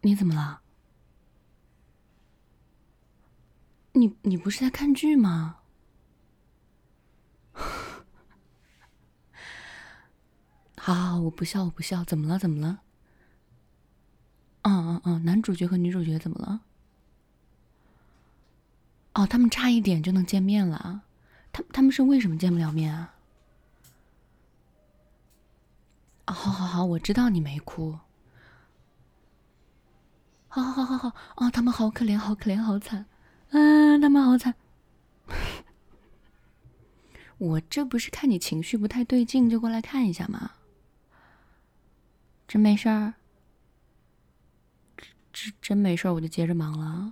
你怎么了？你不是在看剧吗？好好好，我不笑，我不笑。怎么了？怎么了？男主角和女主角怎么了？哦，他们差一点就能见面了。他们是为什么见不了面啊？哦，好好好，我知道你没哭。好好好好好，哦，他们好可怜，好可怜，好惨。他们好惨。我这不是看你情绪不太对劲，就过来看一下嘛。真没事儿，真没事儿，我就接着忙了。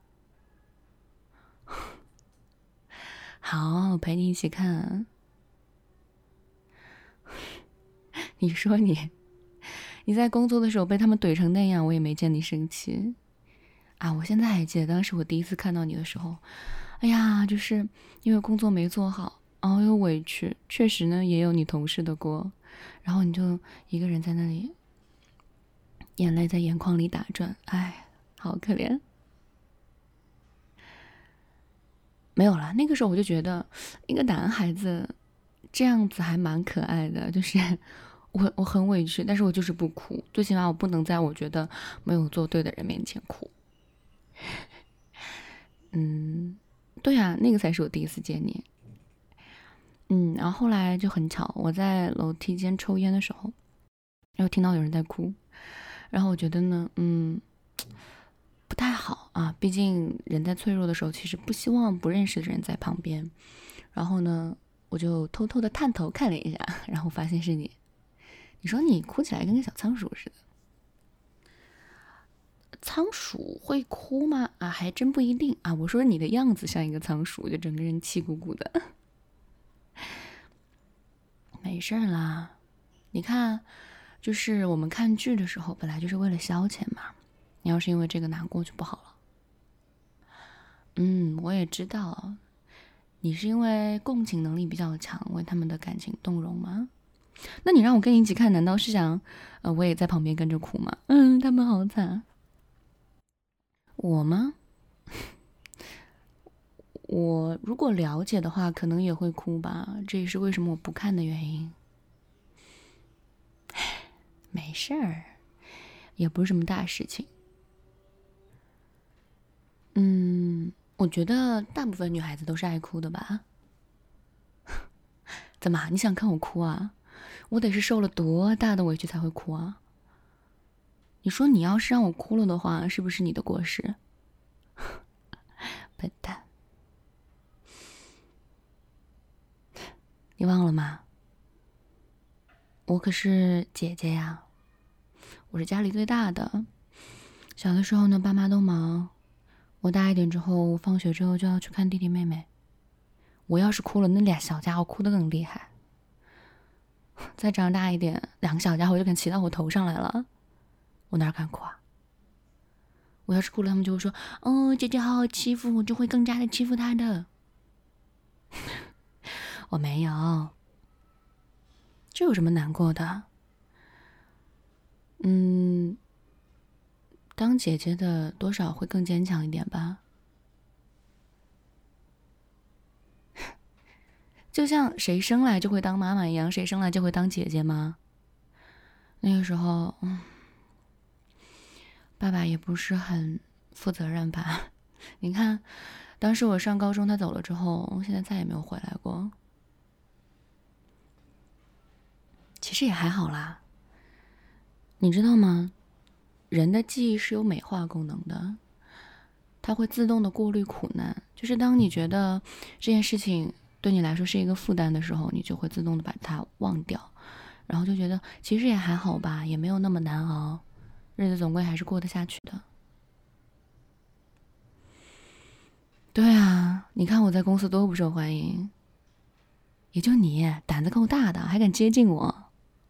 好，我陪你一起看。你说你在工作的时候被他们怼成那样，我也没见你生气啊！我现在还记得当时我第一次看到你的时候，哎呀，就是因为工作没做好，然后又委屈，确实呢也有你同事的锅，然后你就一个人在那里，眼泪在眼眶里打转，哎，好可怜。没有了，那个时候我就觉得一个男孩子这样子还蛮可爱的，就是我很委屈，但是我就是不哭，最起码我不能在我觉得没有做对的人面前哭。对啊，那个才是我第一次见你。然后后来就很巧，我在楼梯间抽烟的时候，然后听到有人在哭，然后我觉得呢，不太好啊，毕竟人在脆弱的时候，其实不希望不认识的人在旁边。然后呢，我就偷偷的探头看了一下，然后发现是你。你说你哭起来跟个小仓鼠似的。仓鼠会哭吗？啊，还真不一定啊。我说你的样子像一个仓鼠，就整个人气鼓鼓的。没事啦，你看，就是我们看剧的时候，本来就是为了消遣嘛。你要是因为这个难过就不好了。我也知道，你是因为共情能力比较强，为他们的感情动容吗？那你让我跟你一起看，难道是想，我也在旁边跟着哭吗？他们好惨。我吗？我如果了解的话，可能也会哭吧。这也是为什么我不看的原因。没事儿，也不是什么大事情。我觉得大部分女孩子都是爱哭的吧？怎么，你想看我哭啊？我得是受了多大的委屈才会哭啊？你说你要是让我哭了的话，是不是你的过失？笨蛋，你忘了吗？我可是姐姐呀，我是家里最大的。小的时候呢，爸妈都忙，我大一点之后，放学之后就要去看弟弟妹妹。我要是哭了，那俩小家伙哭得更厉害。再长大一点，两个小家伙就敢骑到我头上来了，我哪敢哭啊？我要是哭了，他们就会说：“哦，姐姐好好欺负，我就会更加的欺负她的。”我没有，这有什么难过的？当姐姐的多少会更坚强一点吧。就像谁生来就会当妈妈一样，谁生来就会当姐姐吗？那个时候，爸爸也不是很负责任吧？你看，当时我上高中，他走了之后，现在再也没有回来过。其实也还好啦，你知道吗？人的记忆是有美化功能的，它会自动的过滤苦难。就是当你觉得这件事情对你来说是一个负担的时候，你就会自动的把它忘掉，然后就觉得其实也还好吧，也没有那么难熬，日子总归还是过得下去的。对啊，你看我在公司多不受欢迎，也就你胆子够大的，还敢接近我。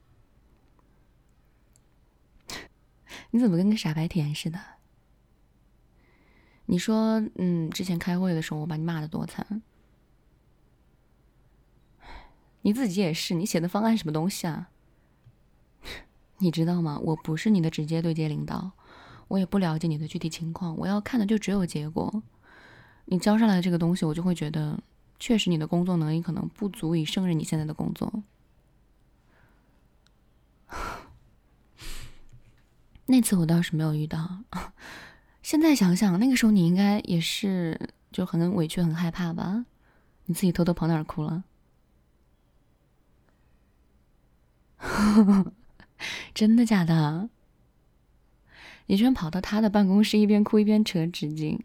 你怎么跟个傻白甜似的？你说，之前开会的时候我把你骂得多惨，你自己也是，你写的方案什么东西啊？你知道吗？我不是你的直接对接领导， 我也不了解你的具体情况，我要看的就只有结果。你交上来的这个东西，我就会觉得确实你的工作能力可能不足以胜任你现在的工作。那次我倒是没有遇到，现在想想，那个时候你应该也是就很委屈很害怕吧？你自己偷偷跑哪儿哭了？真的假的？你居然跑到他的办公室一边哭一边扯纸巾，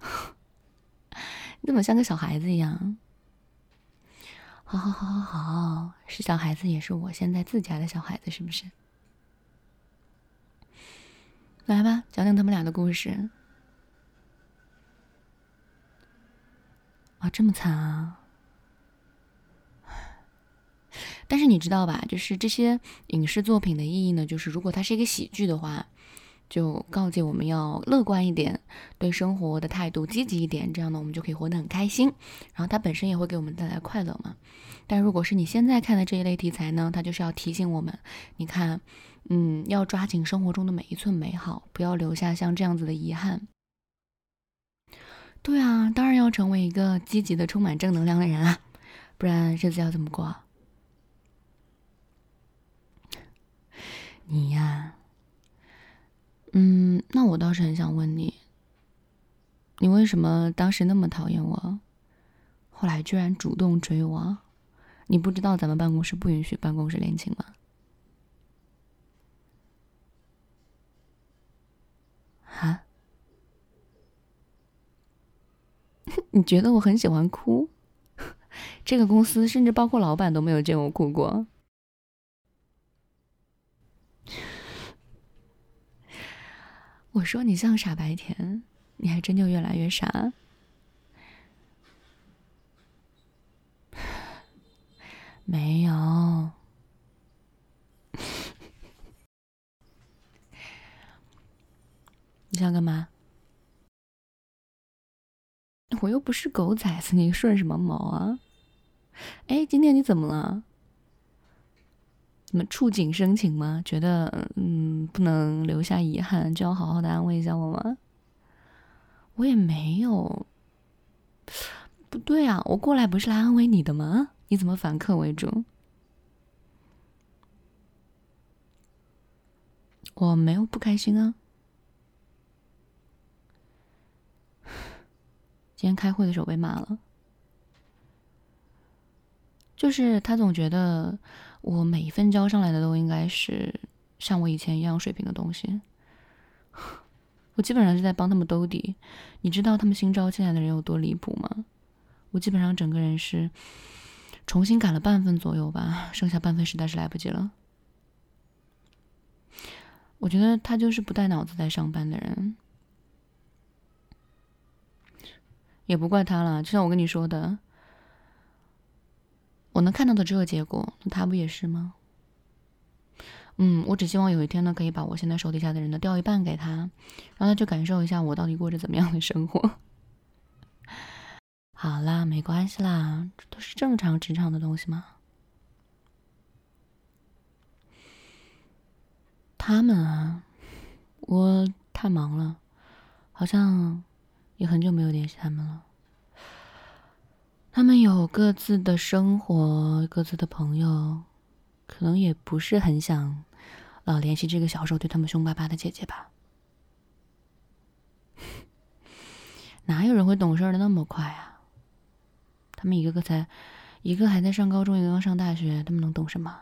你怎么像个小孩子一样？好，是小孩子也是我现在自家的小孩子，是不是？来吧，讲讲他们俩的故事。啊，这么惨啊！但是你知道吧，就是这些影视作品的意义呢，就是如果它是一个喜剧的话，就告诫我们要乐观一点，对生活的态度积极一点，这样呢我们就可以活得很开心，然后它本身也会给我们带来快乐嘛。但如果是你现在看的这一类题材呢，它就是要提醒我们，你看，要抓紧生活中的每一寸美好，不要留下像这样子的遗憾。对啊，当然要成为一个积极的、充满正能量的人啊，不然日子要怎么过？你呀，那我倒是很想问你，你为什么当时那么讨厌我，后来居然主动追我？你不知道咱们办公室不允许办公室恋情吗？啊？你觉得我很喜欢哭？这个公司甚至包括老板都没有见我哭过。我说你像傻白甜，你还真就越来越傻。没有。你想干嘛？我又不是狗崽子，你顺什么毛啊？哎，今天你怎么了？怎么触景生情吗？觉得不能留下遗憾，就要好好的安慰一下我吗？我也没有。不对啊，我过来不是来安慰你的吗？你怎么反客为主？我没有不开心啊。今天开会的时候被骂了，就是他总觉得我每一份交上来的都应该是像我以前一样水平的东西。我基本上是在帮他们兜底。你知道他们新招进来的人有多离谱吗？我基本上整个人是重新改了半分左右吧，剩下半分实在是来不及了。我觉得他就是不带脑子在上班的人，也不怪他了。就像我跟你说的，我能看到的只有结果，那他不也是吗？我只希望有一天呢，可以把我现在手底下的人呢调一半给他，让他去感受一下我到底过着怎么样的生活。好啦，没关系啦，这都是正常职场的东西嘛。他们啊，我太忙了，好像也很久没有联系他们了。他们有各自的生活，各自的朋友，可能也不是很想联系这个小时候对他们凶巴巴的姐姐吧。哪有人会懂事的那么快啊？他们一个还在上高中，一个刚上大学，他们能懂什么？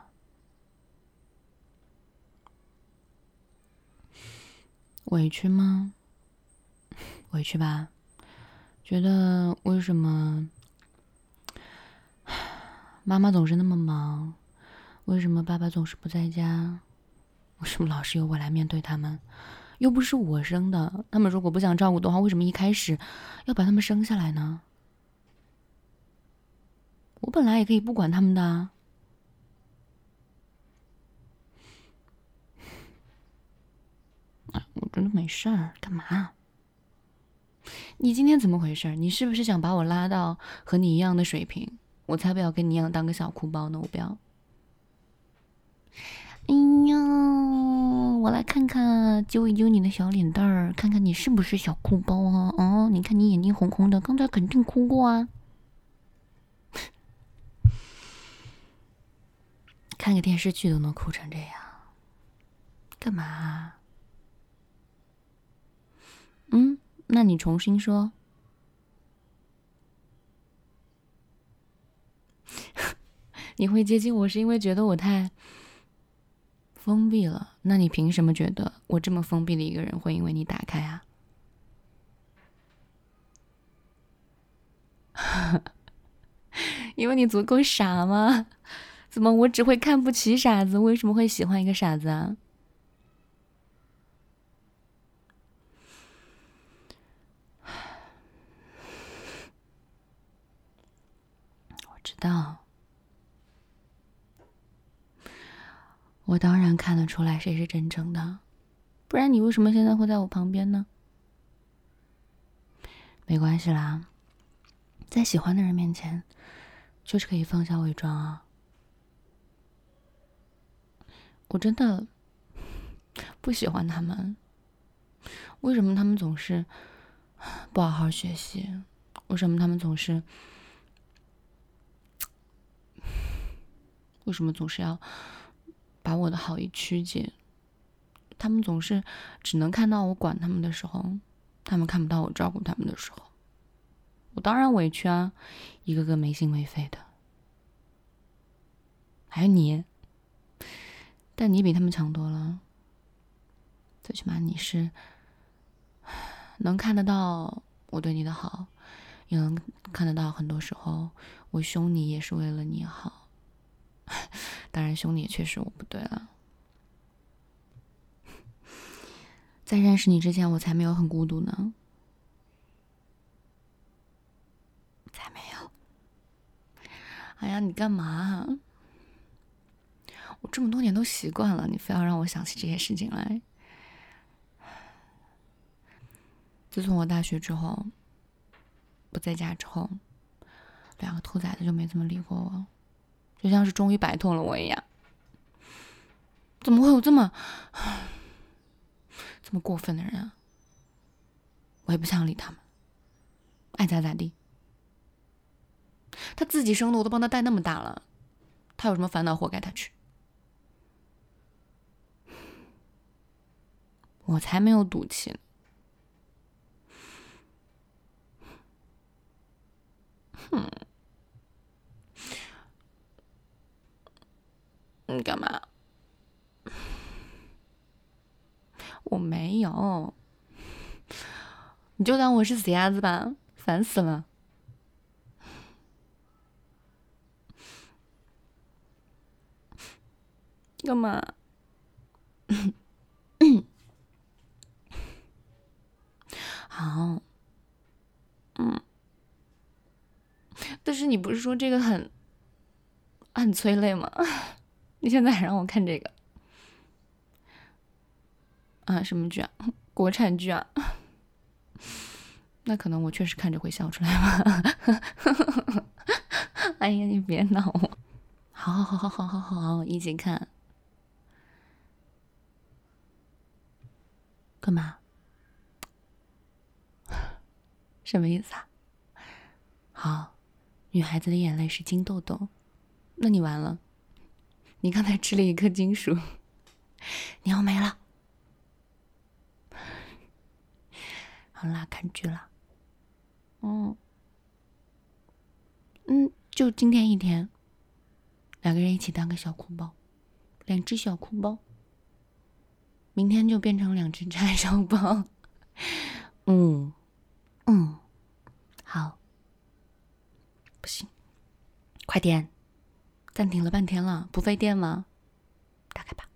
委屈吗？委屈吧。觉得为什么妈妈总是那么忙？为什么爸爸总是不在家？为什么老是由我来面对他们？又不是我生的，他们如果不想照顾的话，为什么一开始要把他们生下来呢？我本来也可以不管他们的啊。我真的没事儿，干嘛？你今天怎么回事？你是不是想把我拉到和你一样的水平？我才不要跟你一样当个小哭包呢！我不要。哎呀， 我来看看，揪一揪你的小脸蛋儿，看看你是不是小哭包啊？哦，你看你眼睛红红的，刚才肯定哭过啊。看个电视剧都能哭成这样，干嘛啊？那你重新说。你会接近我是因为觉得我太封闭了，那你凭什么觉得我这么封闭的一个人会因为你打开啊？因为你足够傻吗？怎么我只会看不起傻子，为什么会喜欢一个傻子啊？我知道，我当然看得出来谁是真正的，不然你为什么现在会在我旁边呢？没关系啦，在喜欢的人面前，就是可以放下伪装啊。我真的不喜欢他们，为什么他们总是不好好学习？为什么他们总是要把我的好意曲解？他们总是只能看到我管他们的时候，他们看不到我照顾他们的时候。我当然委屈啊，一个个没心没肺的。还有你，但你比他们强多了，最起码你是能看得到我对你的好，也能看得到很多时候我凶你也是为了你好。当然凶你也确实我不对了。在认识你之前，我才没有很孤独呢，才没有。哎呀，你干嘛？我这么多年都习惯了，你非要让我想起这些事情来。自从我大学之后不在家之后，两个兔崽子就没怎么理过我，就像是终于摆脱了我一样。怎么会有这么过分的人啊？我也不想理他们，爱咋咋地。他自己生的我都帮他带那么大了，他有什么烦恼活该他去。我才没有赌气呢。你干嘛？我没有，你就当我是死鸭子吧，烦死了。干嘛？好，但是你不是说这个很催泪吗？你现在还让我看这个啊？什么剧啊？国产剧啊？那可能我确实看着会笑出来吧。哎呀，你别闹我。好，一起看。干嘛？什么意思啊？好，女孩子的眼泪是金豆豆，那你完了，你刚才吃了一颗金属，你要没了。好啦，看剧了。就今天一天，两个人一起当个小哭包，2只小哭包，明天就变成2只拆小包。好，不行，快点，暂停了半天了，不费电吗？打开吧。